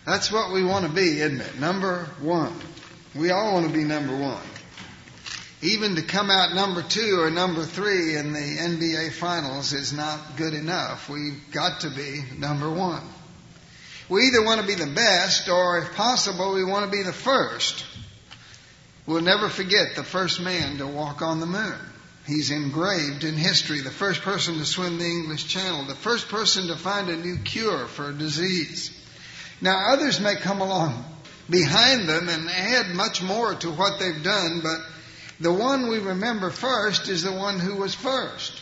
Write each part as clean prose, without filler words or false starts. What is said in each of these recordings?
That's what we want to be, isn't it? Number one. We all want to be number one. Even to come out number 2 or number 3 in the NBA Finals is not good enough. We've got to be number 1. We either want to be the best or, if possible, we want to be the first. We'll never forget the first man to walk on the moon. He's engraved in history. The first person to swim the English Channel. The first person to find a new cure for a disease. Now, others may come along behind them and add much more to what they've done, but the one we remember first is the one who was first.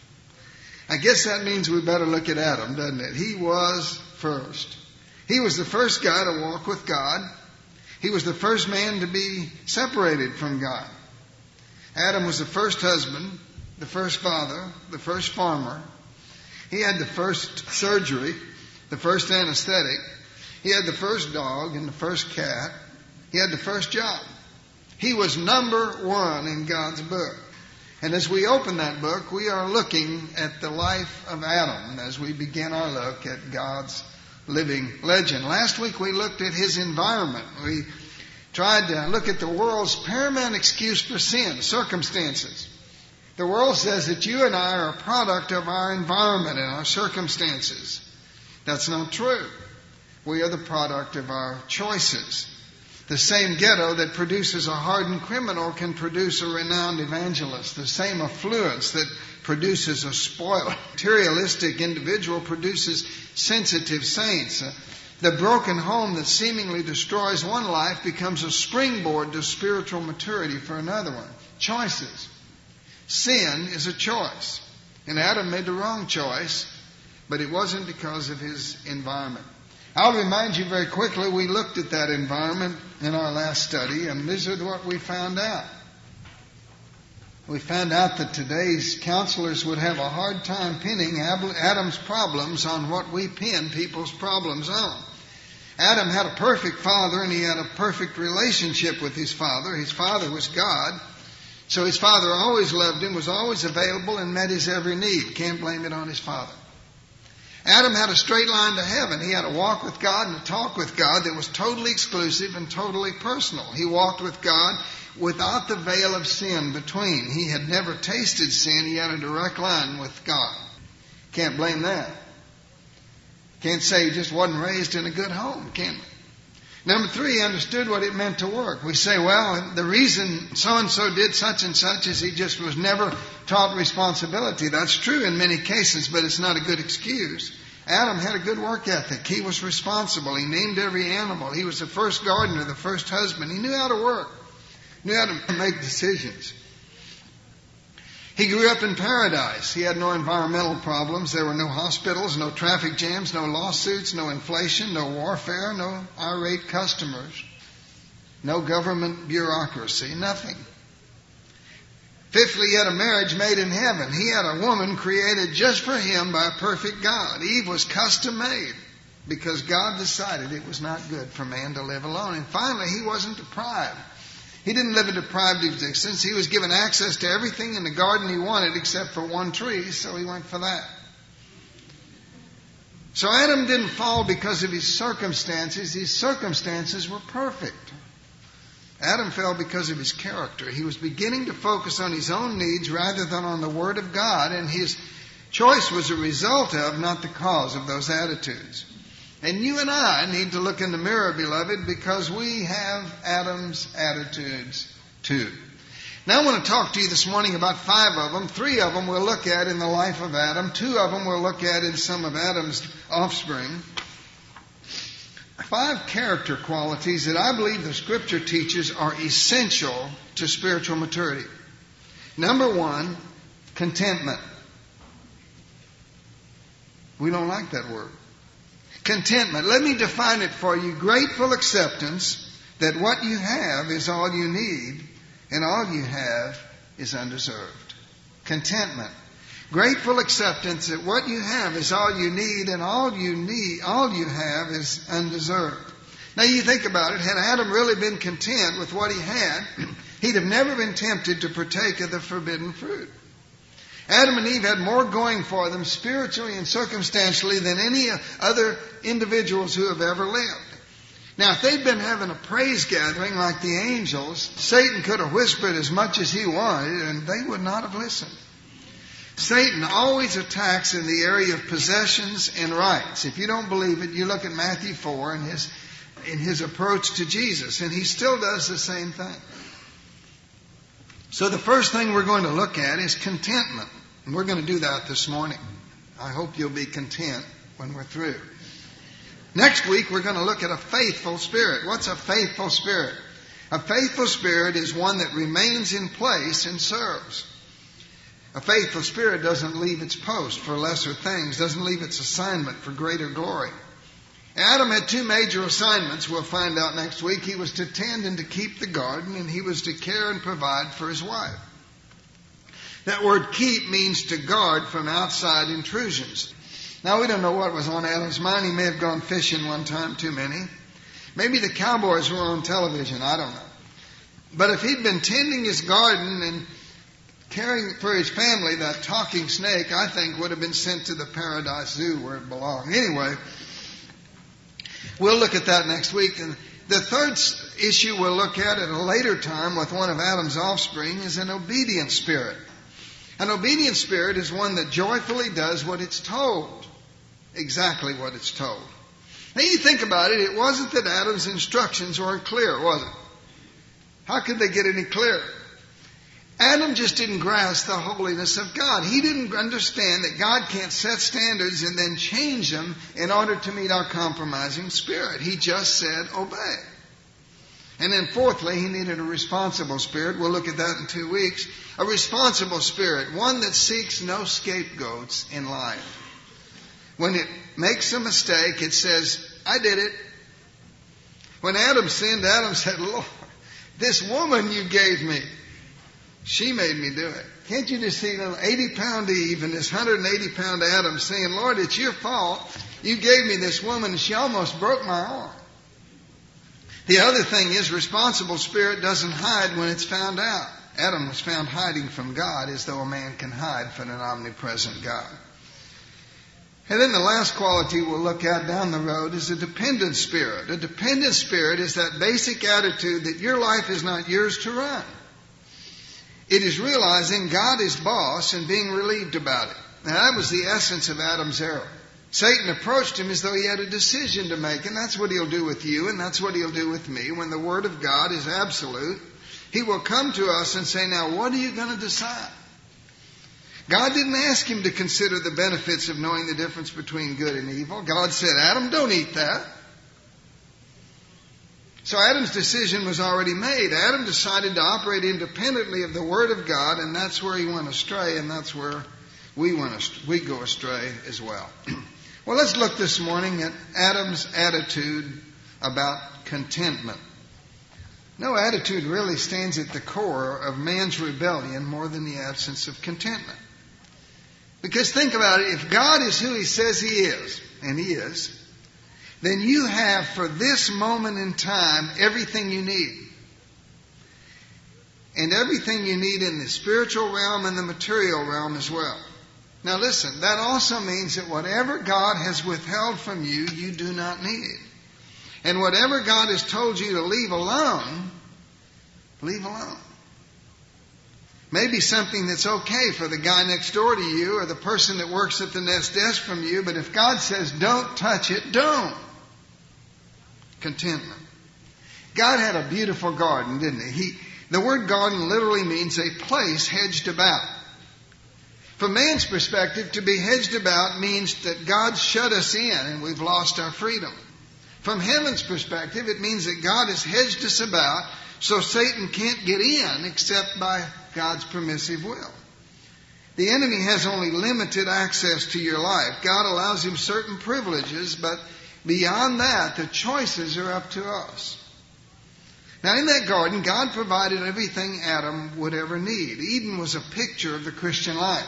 I guess that means we better look at Adam, doesn't it? He was first. He was the first guy to walk with God. He was the first man to be separated from God. Adam was the first husband, the first father, the first farmer. He had the first surgery, the first anesthetic. He had the first dog and the first cat. He had the first job. He was number 1 in God's book. And as we open that book, we are looking at the life of Adam as we begin our look at God's living legend. Last week we looked at his environment. We tried to look at the world's paramount excuse for sin, circumstances. The world says that you and I are a product of our environment and our circumstances. That's not true. We are the product of our choices. The same ghetto that produces a hardened criminal can produce a renowned evangelist. The same affluence that produces a spoiled, materialistic individual produces sensitive saints. The broken home that seemingly destroys one life becomes a springboard to spiritual maturity for another one. Choices. Sin is a choice. And Adam made the wrong choice, but it wasn't because of his environment. I'll remind you very quickly, we looked at that environment in our last study, and this is what we found out. We found out that today's counselors would have a hard time pinning Adam's problems on what we pin people's problems on. Adam had a perfect father, and he had a perfect relationship with his father. His father was God, so his father always loved him, was always available, and met his every need. Can't blame it on his father. Adam had a straight line to heaven. He had a walk with God and a talk with God that was totally exclusive and totally personal. He walked with God without the veil of sin between. He had never tasted sin. He had a direct line with God. Can't blame that. Can't say he just wasn't raised in a good home, can we? Number 3, he understood what it meant to work. We say, well, the reason so-and-so did such and such is he just was never taught responsibility. That's true in many cases, but it's not a good excuse. Adam had a good work ethic. He was responsible. He named every animal. He was the first gardener, the first husband. He knew how to work, knew how to make decisions. He grew up in paradise. He had no environmental problems. There were no hospitals, no traffic jams, no lawsuits, no inflation, no warfare, no irate customers, no government bureaucracy, nothing. Fifthly, he had a marriage made in heaven. He had a woman created just for him by a perfect God. Eve was custom made because God decided it was not good for man to live alone. And finally, he wasn't deprived. He didn't live a deprived existence. He was given access to everything in the garden he wanted except for one tree, so he went for that. So Adam didn't fall because of his circumstances. His circumstances were perfect. Adam fell because of his character. He was beginning to focus on his own needs rather than on the Word of God, and his choice was a result of, not the cause of, those attitudes. And you and I need to look in the mirror, beloved, because we have Adam's attitudes too. Now I want to talk to you this morning about 5 of them. 3 of them we'll look at in the life of Adam. 2 of them we'll look at in some of Adam's offspring. 5 character qualities that I believe the Scripture teaches are essential to spiritual maturity. Number 1, contentment. We don't like that word. Contentment. Let me define it for you. Grateful acceptance that what you have is all you need and all you have is undeserved. Contentment. Grateful acceptance that what you have is all you need and all you have is undeserved. Now you think about it. Had Adam really been content with what he had, he'd have never been tempted to partake of the forbidden fruit. Adam and Eve had more going for them spiritually and circumstantially than any other individuals who have ever lived. Now, if they'd been having a praise gathering like the angels, Satan could have whispered as much as he wanted, and they would not have listened. Satan always attacks in the area of possessions and rights. If you don't believe it, you look at Matthew 4 in his approach to Jesus, and he still does the same thing. So the first thing we're going to look at is contentment. And we're going to do that this morning. I hope you'll be content when we're through. Next week, we're going to look at a faithful spirit. What's a faithful spirit? A faithful spirit is one that remains in place and serves. A faithful spirit doesn't leave its post for lesser things, doesn't leave its assignment for greater glory. Adam had two major assignments we'll find out next week. He was to tend and to keep the garden, and he was to care and provide for his wife. That word keep means to guard from outside intrusions. Now, we don't know what was on Adam's mind. He may have gone fishing one time, too many. Maybe the Cowboys were on television. I don't know. But if he'd been tending his garden and caring for his family, that talking snake, I think, would have been sent to the Paradise Zoo where it belonged. Anyway, we'll look at that next week. And the third issue we'll look at a later time with one of Adam's offspring is an obedient spirit. An obedient spirit is one that joyfully does what it's told. Exactly what it's told. Now you think about it, it wasn't that Adam's instructions weren't clear, was it? How could they get any clearer? Adam just didn't grasp the holiness of God. He didn't understand that God can't set standards and then change them in order to meet our compromising spirit. He just said, obey. And then fourthly, he needed a responsible spirit. We'll look at that in 2 weeks. A responsible spirit, one that seeks no scapegoats in life. When it makes a mistake, it says, I did it. When Adam sinned, Adam said, Lord, this woman you gave me, she made me do it. Can't you just see little 80-pound Eve and this 180-pound Adam saying, Lord, it's your fault. You gave me this woman and she almost broke my arm. The other thing is, responsible spirit doesn't hide when it's found out. Adam was found hiding from God as though a man can hide from an omnipresent God. And then the last quality we'll look at down the road is a dependent spirit. A dependent spirit is that basic attitude that your life is not yours to run. It is realizing God is boss and being relieved about it. Now that was the essence of Adam's error. Satan approached him as though he had a decision to make, and that's what he'll do with you, and that's what he'll do with me. When the Word of God is absolute, he will come to us and say, now what are you going to decide? God didn't ask him to consider the benefits of knowing the difference between good and evil. God said, Adam, don't eat that. So Adam's decision was already made. Adam decided to operate independently of the Word of God, and that's where he went astray, and that's where we go astray as well. Well, let's look this morning at Adam's attitude about contentment. No attitude really stands at the core of man's rebellion more than the absence of contentment. Because think about it, if God is who He says He is, and He is, then you have for this moment in time everything you need. And everything you need in the spiritual realm and the material realm as well. Now listen, that also means that whatever God has withheld from you, you do not need. And whatever God has told you to leave alone, leave alone. Maybe something that's okay for the guy next door to you or the person that works at the next desk from you, but if God says don't touch it, don't. Contentment. God had a beautiful garden, didn't He? The word garden literally means a place hedged about. From man's perspective, to be hedged about means that God shut us in and we've lost our freedom. From heaven's perspective, it means that God has hedged us about so Satan can't get in except by God's permissive will. The enemy has only limited access to your life. God allows him certain privileges, but beyond that, the choices are up to us. Now, in that garden, God provided everything Adam would ever need. Eden was a picture of the Christian life.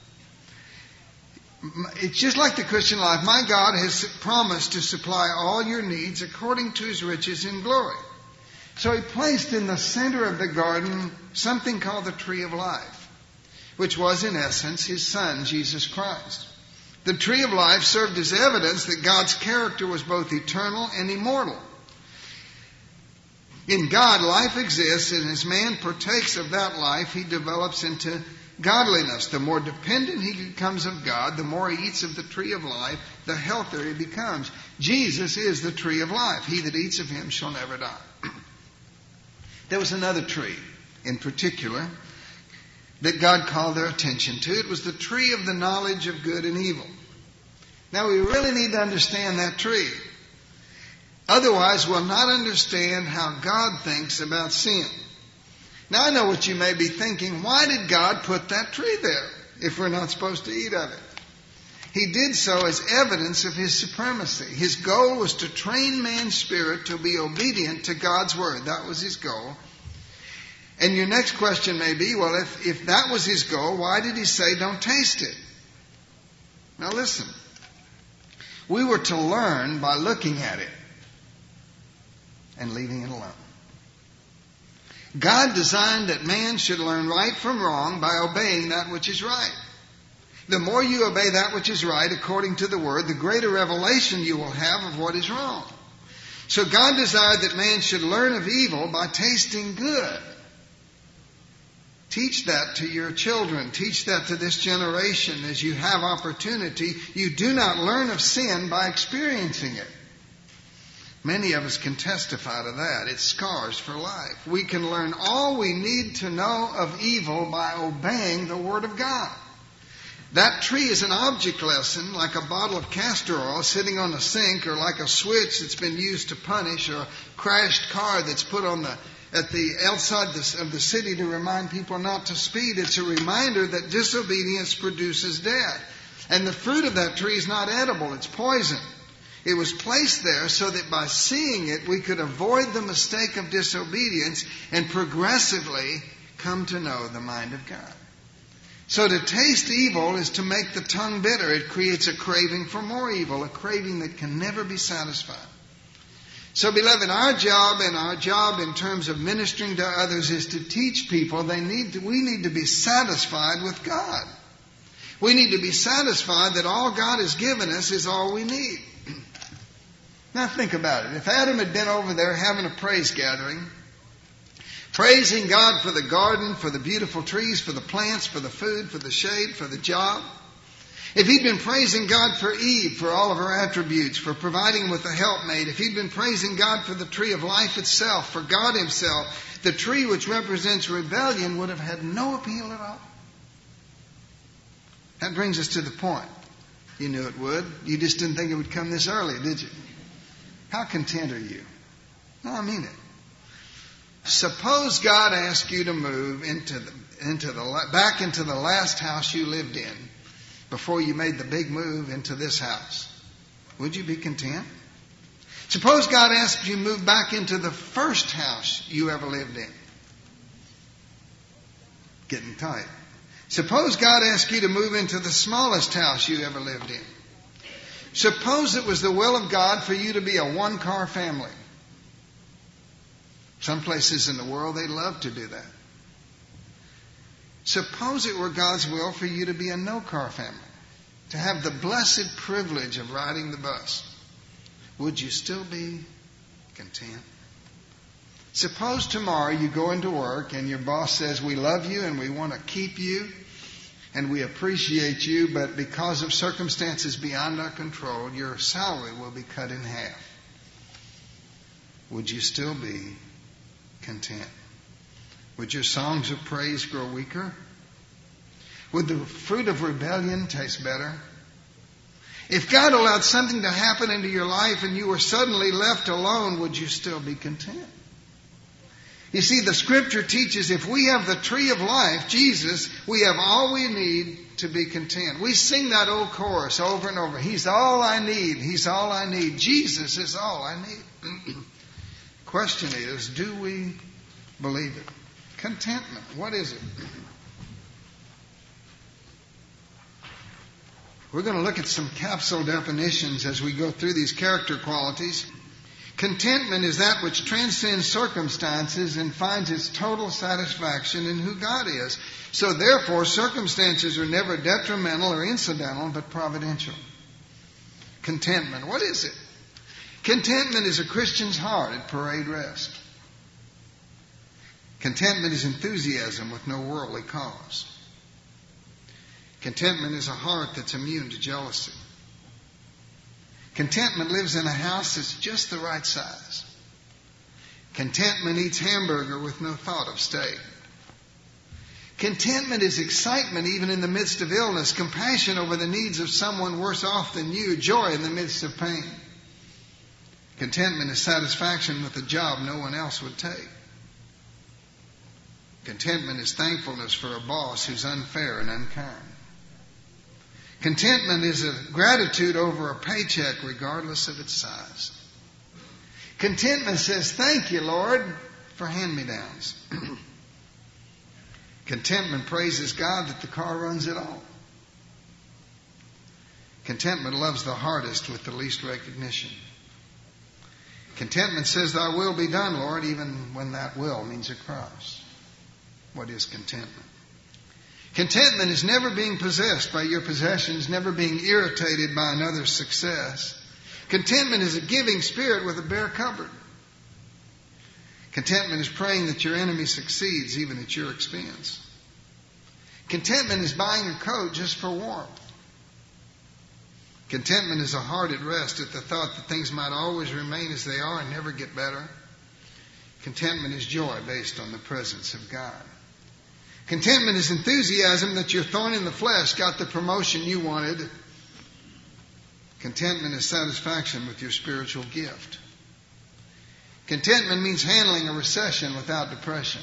It's just like the Christian life. My God has promised to supply all your needs according to His riches in glory. So He placed in the center of the garden something called the tree of life, which was in essence His Son, Jesus Christ. The tree of life served as evidence that God's character was both eternal and immortal. In God, life exists, and as man partakes of that life, he develops into godliness. The more dependent he becomes of God, the more he eats of the tree of life, the healthier he becomes. Jesus is the tree of life. He that eats of him shall never die. There was another tree in particular that God called their attention to. It was the tree of the knowledge of good and evil. Now we really need to understand that tree. Otherwise we'll not understand how God thinks about sin. Now I know what you may be thinking. Why did God put that tree there if we're not supposed to eat of it? He did so as evidence of His supremacy. His goal was to train man's spirit to be obedient to God's word. That was His goal. And your next question may be, well, if that was His goal, why did He say don't taste it? Now listen. We were to learn by looking at it and leaving it alone. God designed that man should learn right from wrong by obeying that which is right. The more you obey that which is right according to the Word, the greater revelation you will have of what is wrong. So God desired that man should learn of evil by tasting good. Teach that to your children. Teach that to this generation as you have opportunity. You do not learn of sin by experiencing it. Many of us can testify to that. It's scars for life. We can learn all we need to know of evil by obeying the Word of God. That tree is an object lesson, like a bottle of castor oil sitting on the sink, or like a switch that's been used to punish, or a crashed car that's put on at the outside of the city to remind people not to speed. It's a reminder that disobedience produces death. And the fruit of that tree is not edible. It's poison. It was placed there so that by seeing it, we could avoid the mistake of disobedience and progressively come to know the mind of God. So to taste evil is to make the tongue bitter. It creates a craving for more evil, a craving that can never be satisfied. So, beloved, our job in terms of ministering to others is to teach people we need to be satisfied with God. We need to be satisfied that all God has given us is all we need. Now think about it. If Adam had been over there having a praise gathering, praising God for the garden, for the beautiful trees, for the plants, for the food, for the shade, for the job, if he'd been praising God for Eve, for all of her attributes, for providing with a helpmate, if he'd been praising God for the tree of life itself, for God Himself, the tree which represents rebellion would have had no appeal at all. That brings us to the point. You knew it would. You just didn't think it would come this early, did you? How content are you? No, I mean it. Suppose God asked you to move back into the last house you lived in before you made the big move into this house. Would you be content? Suppose God asked you to move back into the first house you ever lived in. Getting tight. Suppose God asked you to move into the smallest house you ever lived in. Suppose it was the will of God for you to be a one-car family. Some places in the world, they love to do that. Suppose it were God's will for you to be a no-car family, to have the blessed privilege of riding the bus. Would you still be content? Suppose tomorrow you go into work and your boss says, we love you and we want to keep you and we appreciate you, but because of circumstances beyond our control, your salary will be cut in half. Would you still be content? Would your songs of praise grow weaker? Would the fruit of rebellion taste better? If God allowed something to happen into your life and you were suddenly left alone, would you still be content? You see, the Scripture teaches if we have the tree of life, Jesus, we have all we need to be content. We sing that old chorus over and over. He's all I need. He's all I need. Jesus is all I need. Question is, do we believe it? Contentment. What is it? We're going to look at some capsule definitions as we go through these character qualities. Contentment is that which transcends circumstances and finds its total satisfaction in who God is. So therefore, circumstances are never detrimental or incidental, but providential. Contentment. What is it? Contentment is a Christian's heart at parade rest. Contentment is enthusiasm with no worldly cause. Contentment is a heart that's immune to jealousy. Contentment lives in a house that's just the right size. Contentment eats hamburger with no thought of steak. Contentment is excitement even in the midst of illness, compassion over the needs of someone worse off than you, joy in the midst of pain. Contentment is satisfaction with a job no one else would take. Contentment is thankfulness for a boss who's unfair and unkind. Contentment is a gratitude over a paycheck regardless of its size. Contentment says, thank you, Lord, for hand-me-downs. Contentment praises God that the car runs at all. Contentment loves the hardest with the least recognition. Contentment says, thy will be done, Lord, even when that will means a cross. What is contentment? Contentment is never being possessed by your possessions, never being irritated by another's success. Contentment is a giving spirit with a bare cupboard. Contentment is praying that your enemy succeeds even at your expense. Contentment is buying a coat just for warmth. Contentment is a heart at rest at the thought that things might always remain as they are and never get better. Contentment is joy based on the presence of God. Contentment is enthusiasm that your thorn in the flesh got the promotion you wanted. Contentment is satisfaction with your spiritual gift. Contentment means handling a recession without depression.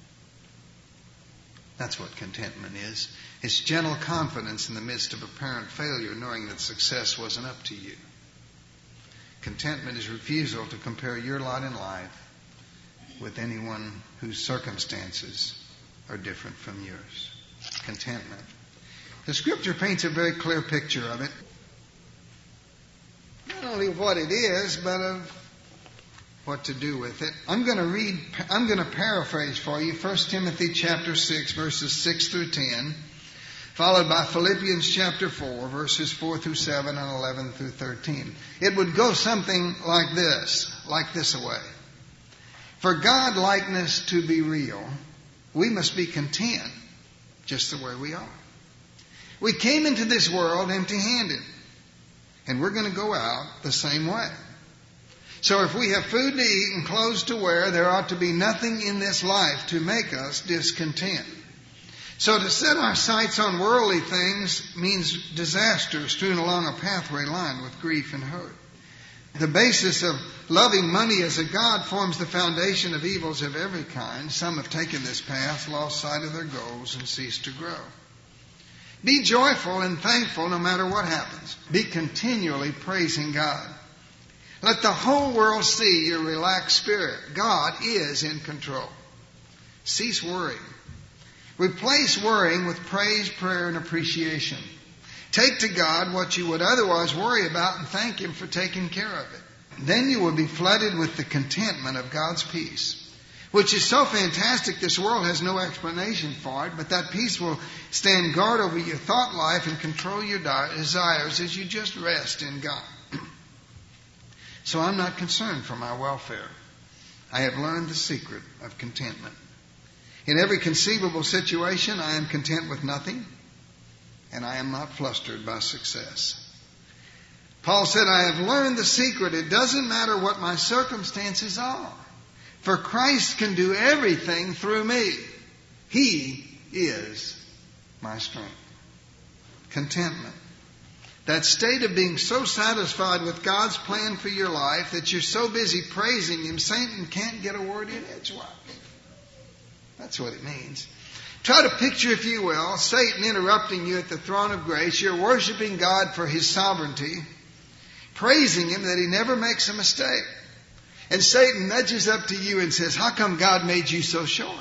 That's what contentment is. It's gentle confidence in the midst of apparent failure, knowing that success wasn't up to you. Contentment is refusal to compare your lot in life with anyone whose circumstances are different from yours. Contentment. The Scripture paints a very clear picture of it. Not only of what it is, but of what to do with it. I'm going to paraphrase for you 1 Timothy chapter 6, verses 6 through 10, followed by Philippians chapter 4, verses 4 through 7 and 11 through 13. It would go something like this away. For God likeness to be real, we must be content just the way we are. We came into this world empty-handed, and we're going to go out the same way. So if we have food to eat and clothes to wear, there ought to be nothing in this life to make us discontent. So to set our sights on worldly things means disaster strewn along a pathway lined with grief and hurt. The basis of loving money as a god forms the foundation of evils of every kind. Some have taken this path, lost sight of their goals, and ceased to grow. Be joyful and thankful no matter what happens. Be continually praising God. Let the whole world see your relaxed spirit. God is in control. Cease worrying. Replace worrying with praise, prayer, and appreciation. Take to God what you would otherwise worry about and thank Him for taking care of it. Then you will be flooded with the contentment of God's peace, which is so fantastic this world has no explanation for it, but that peace will stand guard over your thought life and control your desires as you just rest in God. So I'm not concerned for my welfare. I have learned the secret of contentment. In every conceivable situation, I am content with nothing, and I am not flustered by success. Paul said, I have learned the secret. It doesn't matter what my circumstances are, for Christ can do everything through me. He is my strength. Contentment. That state of being so satisfied with God's plan for your life that you're so busy praising Him, Satan can't get a word in edgewise. That's what it means. Try to picture, if you will, Satan interrupting you at the throne of grace. You're worshiping God for His sovereignty, praising Him that He never makes a mistake. And Satan nudges up to you and says, how come God made you so short?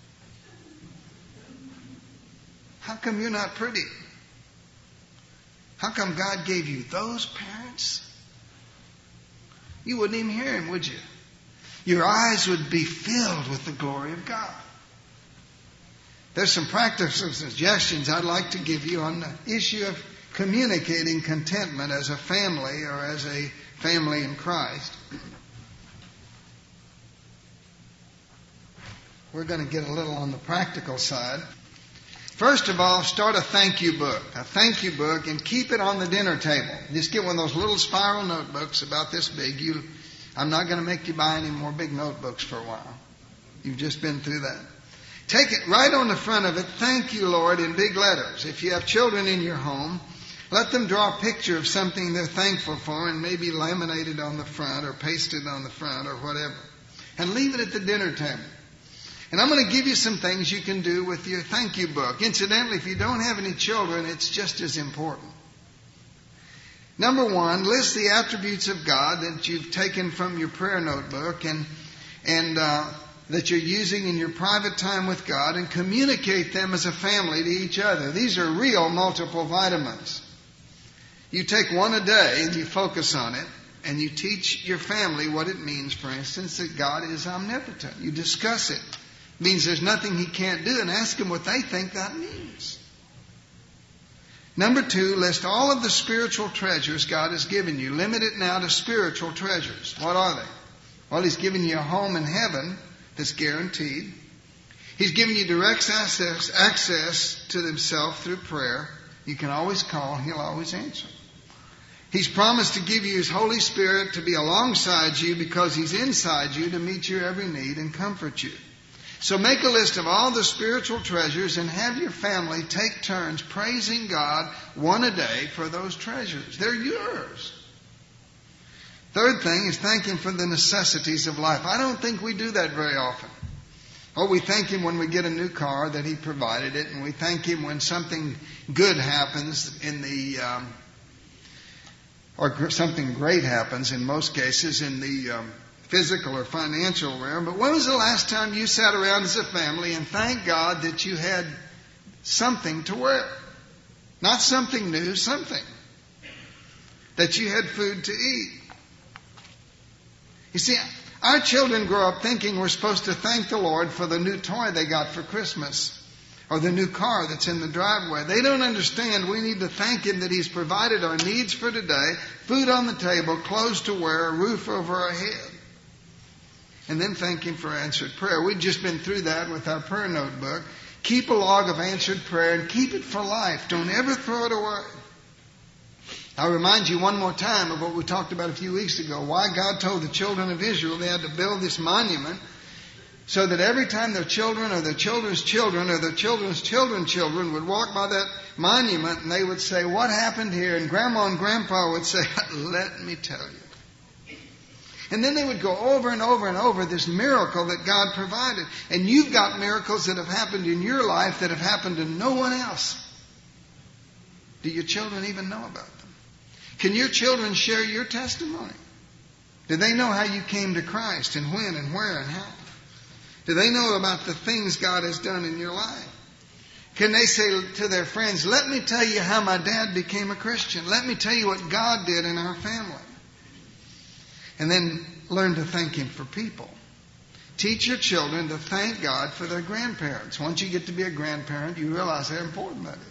How come you're not pretty? How come God gave you those parents? You wouldn't even hear Him, would you? Your eyes would be filled with the glory of God. There's some practical suggestions I'd like to give you on the issue of communicating contentment as a family or as a family in Christ. we're going to get a little on the practical side. First of all, start a thank you book. A thank you book, and keep it on the dinner table. Just get one of those little spiral notebooks about this big. I'm not going to make you buy any more big notebooks for a while. You've just been through that. Take it right on the front of it, thank you, Lord, in big letters. If you have children in your home, let them draw a picture of something they're thankful for and maybe laminate it on the front or paste it on the front or whatever. And leave it at the dinner table. And I'm going to give you some things you can do with your thank you book. Incidentally, if you don't have any children, it's just as important. Number one, list the attributes of God that you've taken from your prayer notebook and that you're using in your private time with God, and communicate them as a family to each other. These are real multiple vitamins. You take one a day and you focus on it, and you teach your family what it means, for instance, that God is omnipotent. You discuss it. It means there's nothing He can't do, and ask them what they think that means. Number two, list all of the spiritual treasures God has given you. Limit it now to spiritual treasures. What are they? Well, He's given you a home in heaven that's guaranteed. He's given you direct access to Himself through prayer. You can always call, He'll always answer. He's promised to give you His Holy Spirit to be alongside you because He's inside you to meet your every need and comfort you. So make a list of all the spiritual treasures and have your family take turns praising God one a day for those treasures. They're yours. Third thing is thank Him for the necessities of life. I don't think we do that very often. Oh, we thank Him when we get a new car that He provided it, and we thank Him when something good happens or something great happens in most cases in the physical or financial realm. But when was the last time you sat around as a family and thanked God that you had something to wear? Not something new, something. That you had food to eat. You see, our children grow up thinking we're supposed to thank the Lord for the new toy they got for Christmas or the new car that's in the driveway. They don't understand we need to thank Him that He's provided our needs for today, food on the table, clothes to wear, a roof over our head. And then thank Him for answered prayer. We've just been through that with our prayer notebook. Keep a log of answered prayer and keep it for life. Don't ever throw it away. I'll remind you one more time of what we talked about a few weeks ago, why God told the children of Israel they had to build this monument so that every time their children or their children's children or their children's children's children would walk by that monument and they would say, what happened here? And Grandma and Grandpa would say, let me tell you. And then they would go over and over and over this miracle that God provided. And you've got miracles that have happened in your life that have happened to no one else. Do your children even know about them? Can your children share your testimony? Do they know how you came to Christ and when and where and how? Do they know about the things God has done in your life? Can they say to their friends, let me tell you how my dad became a Christian. Let me tell you what God did in our family. And then learn to thank Him for people. Teach your children to thank God for their grandparents. Once you get to be a grandparent, you realize how important that is.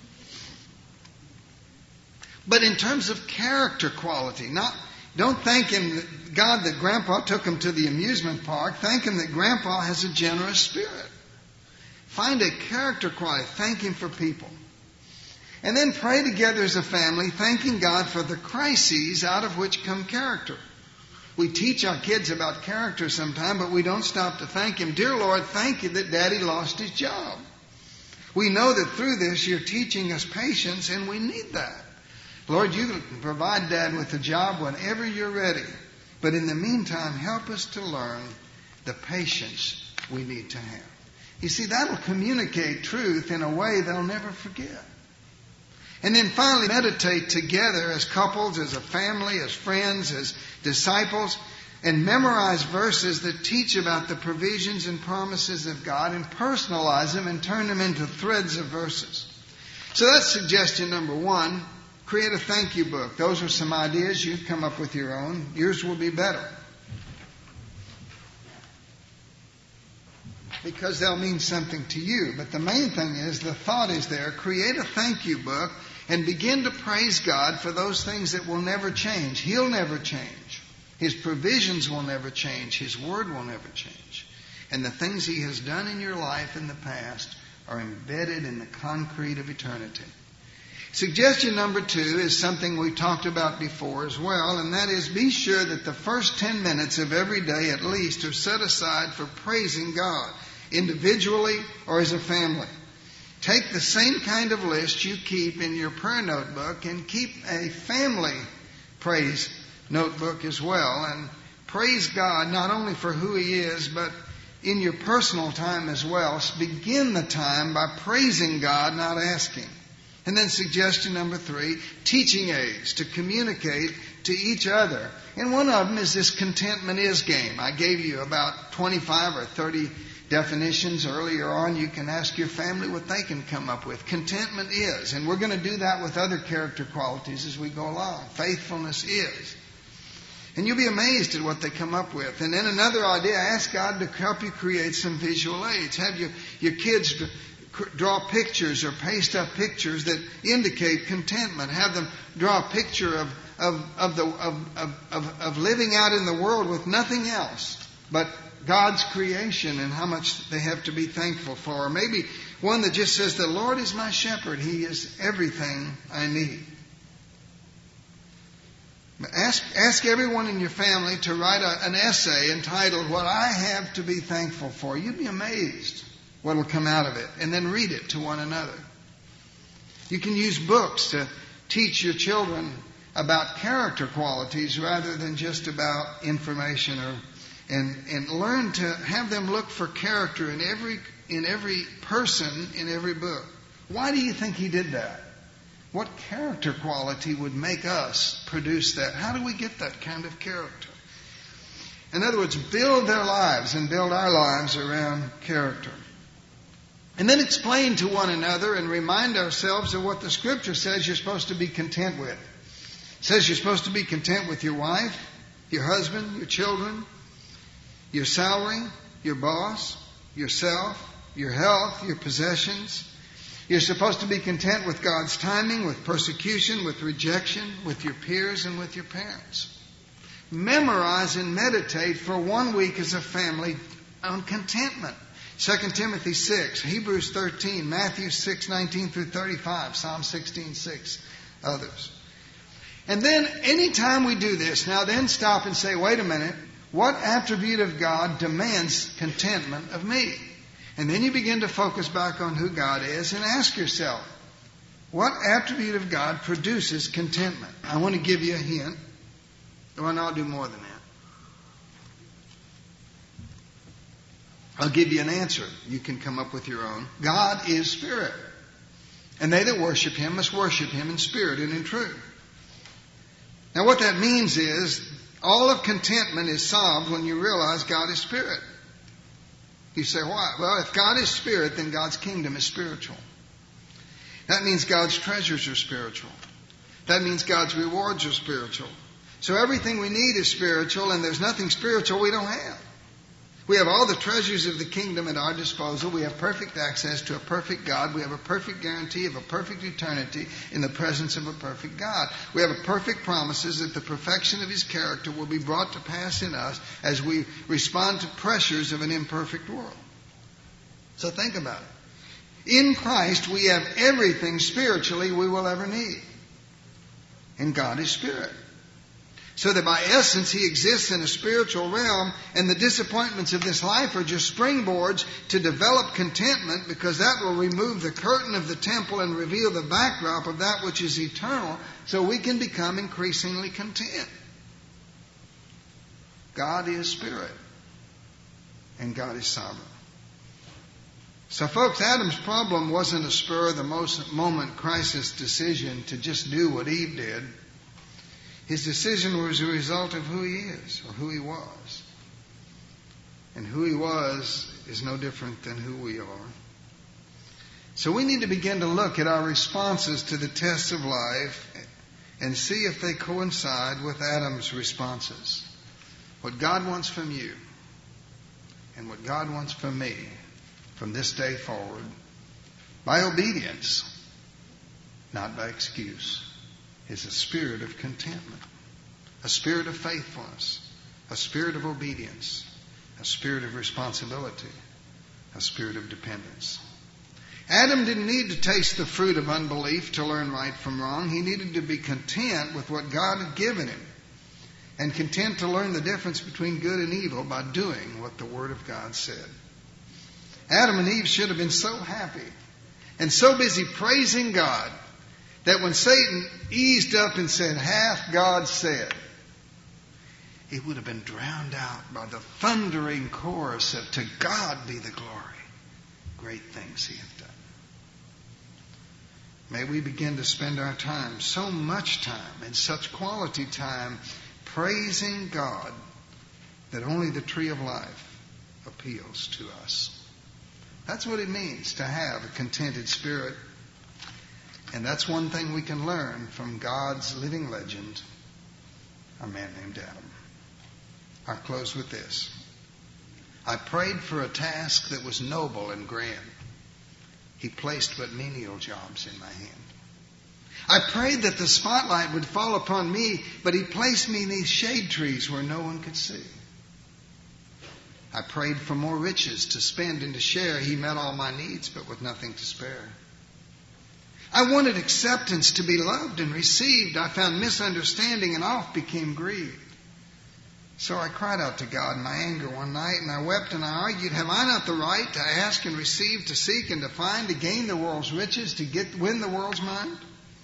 But in terms of character quality, don't thank Him, God, that Grandpa took him to the amusement park. Thank Him that Grandpa has a generous spirit. Find a character quality. Thank Him for people. And then pray together as a family, thanking God for the crises out of which come character. We teach our kids about character sometime, but we don't stop to thank Him. Dear Lord, thank You that Daddy lost his job. We know that through this You're teaching us patience, and we need that. Lord, You can provide Dad with a job whenever You're ready. But in the meantime, help us to learn the patience we need to have. You see, that'll communicate truth in a way they'll never forget. And then finally, meditate together as couples, as a family, as friends, as disciples, and memorize verses that teach about the provisions and promises of God and personalize them and turn them into threads of verses. So that's suggestion number one. Create a thank you book. Those are some ideas. You come up with your own. Yours will be better. Because they'll mean something to you. But the main thing is, the thought is there. Create a thank you book and begin to praise God for those things that will never change. He'll never change. His provisions will never change. His word will never change. And the things He has done in your life in the past are embedded in the concrete of eternity. Suggestion number 2 is something we talked about before as well, and that is be sure that the first 10 minutes of every day at least are set aside for praising God, individually or as a family. Take the same kind of list you keep in your prayer notebook and keep a family praise notebook as well, and praise God not only for who He is, but in your personal time as well. Begin the time by praising God, not asking. And then suggestion number 3, teaching aids to communicate to each other. And one of them is this contentment is game. I gave you about 25 or 30 definitions earlier on. You can ask your family what they can come up with. Contentment is. And we're going to do that with other character qualities as we go along. Faithfulness is. And you'll be amazed at what they come up with. And then another idea, ask God to help you create some visual aids. Have your kids draw pictures or paste up pictures that indicate contentment. Have them draw a picture of living out in the world with nothing else but God's creation and how much they have to be thankful for. Or maybe one that just says, the Lord is my shepherd. He is everything I need. Ask everyone in your family to write an essay entitled, What I Have to Be Thankful For. You'd be amazed what will come out of it. And then read it to one another. You can use books to teach your children about character qualities rather than just about information, and learn to have them look for character in every person in every book. Why do you think He did that? What character quality would make us produce that? How do we get that kind of character? In other words, build their lives and build our lives around character. And then explain to one another and remind ourselves of what the Scripture says you're supposed to be content with. It says you're supposed to be content with your wife, your husband, your children, your salary, your boss, yourself, your health, your possessions. You're supposed to be content with God's timing, with persecution, with rejection, with your peers, and with your parents. Memorize and meditate for 1 week as a family on contentment. 2 Timothy 6, Hebrews 13, Matthew 6, 19 through 35, Psalm 16, 6, others. And then anytime we do this, now then stop and say, wait a minute, what attribute of God demands contentment of me? And then you begin to focus back on who God is and ask yourself, what attribute of God produces contentment? I want to give you a hint. Well, I'll do more than that. I'll give you an answer. You can come up with your own. God is spirit. And they that worship Him must worship Him in spirit and in truth. Now what that means is all of contentment is solved when you realize God is spirit. You say, why? Well, if God is spirit, then God's kingdom is spiritual. That means God's treasures are spiritual. That means God's rewards are spiritual. So everything we need is spiritual, and there's nothing spiritual we don't have. We have all the treasures of the kingdom at our disposal. We have perfect access to a perfect God. We have a perfect guarantee of a perfect eternity in the presence of a perfect God. We have a perfect promises that the perfection of His character will be brought to pass in us as we respond to pressures of an imperfect world. So think about it. In Christ, we have everything spiritually we will ever need. And God is spirit. So that by essence He exists in a spiritual realm, and the disappointments of this life are just springboards to develop contentment, because that will remove the curtain of the temple and reveal the backdrop of that which is eternal, so we can become increasingly content. God is spirit, and God is sovereign. So folks, Adam's problem wasn't a spur of the moment crisis decision to just do what Eve did. His decision was a result of who he is, or who he was. And who he was is no different than who we are. So we need to begin to look at our responses to the tests of life and see if they coincide with Adam's responses. What God wants from you and what God wants from me from this day forward, by obedience, not by excuse, is a spirit of contentment, a spirit of faithfulness, a spirit of obedience, a spirit of responsibility, a spirit of dependence. Adam didn't need to taste the fruit of unbelief to learn right from wrong. He needed to be content with what God had given him, and content to learn the difference between good and evil by doing what the Word of God said. Adam and Eve should have been so happy and so busy praising God that when Satan eased up and said, "Hath God said," it would have been drowned out by the thundering chorus of "To God be the glory, great things He hath done." May we begin to spend our time, so much time, and such quality time, praising God that only the tree of life appeals to us. That's what it means to have a contented spirit. And that's one thing we can learn from God's living legend, a man named Adam. I'll close with this. I prayed for a task that was noble and grand. He placed but menial jobs in my hand. I prayed that the spotlight would fall upon me, but He placed me in these shade trees where no one could see. I prayed for more riches to spend and to share. He met all my needs, but with nothing to spare. I wanted acceptance, to be loved and received. I found misunderstanding and oft became grieved. So I cried out to God in my anger one night, and I wept and I argued, "Have I not the right to ask and receive, to seek and to find, to gain the world's riches, to win the world's mind?"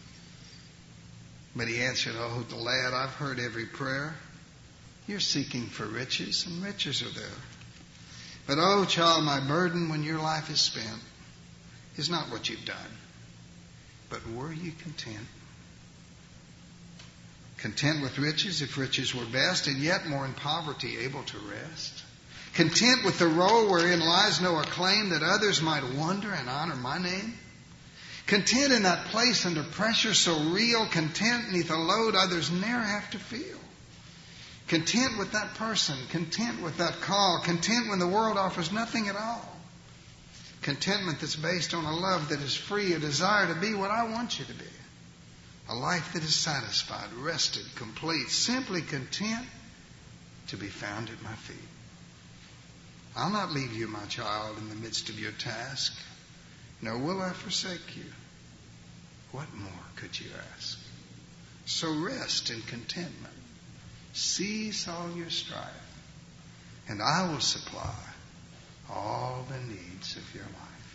But He answered, "Oh, lad, I've heard every prayer. You're seeking for riches, and riches are there. But, oh, child, my burden when your life is spent is not what you've done, but were you content? Content with riches, if riches were best, and yet more in poverty, able to rest. Content with the role wherein lies no acclaim, that others might wonder and honor my name. Content in that place under pressure so real, content neath a load others ne'er have to feel. Content with that person, content with that call, content when the world offers nothing at all. Contentment that's based on a love that is free, a desire to be what I want you to be. A life that is satisfied, rested, complete, simply content to be found at my feet. I'll not leave you, my child, in the midst of your task, nor will I forsake you. What more could you ask? So rest in contentment. Cease all your strife, and I will supply all the needs of your life.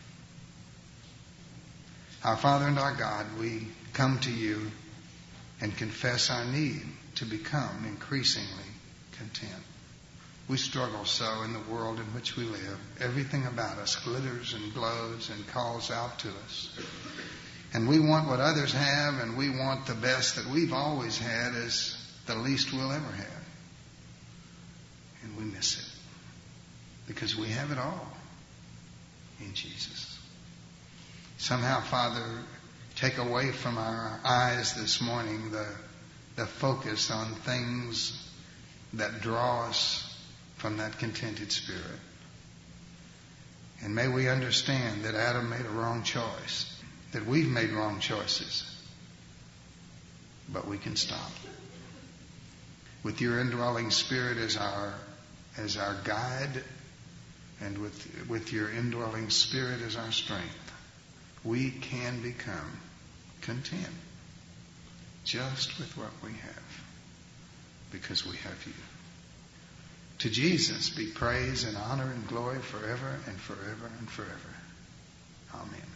Our Father and our God, we come to you and confess our need to become increasingly content. We struggle so in the world in which we live. Everything about us glitters and glows and calls out to us. And we want what others have, and we want the best that we've always had as the least we'll ever have. And we miss it because we have it all in Jesus. Somehow, Father, take away from our eyes this morning the focus on things that draw us from that contented spirit. And may we understand that Adam made a wrong choice, that we've made wrong choices, but we can stop. With your indwelling spirit as our guide, and with your indwelling spirit as our strength, we can become content just with what we have, because we have you. To Jesus be praise and honor and glory forever and forever and forever. Amen.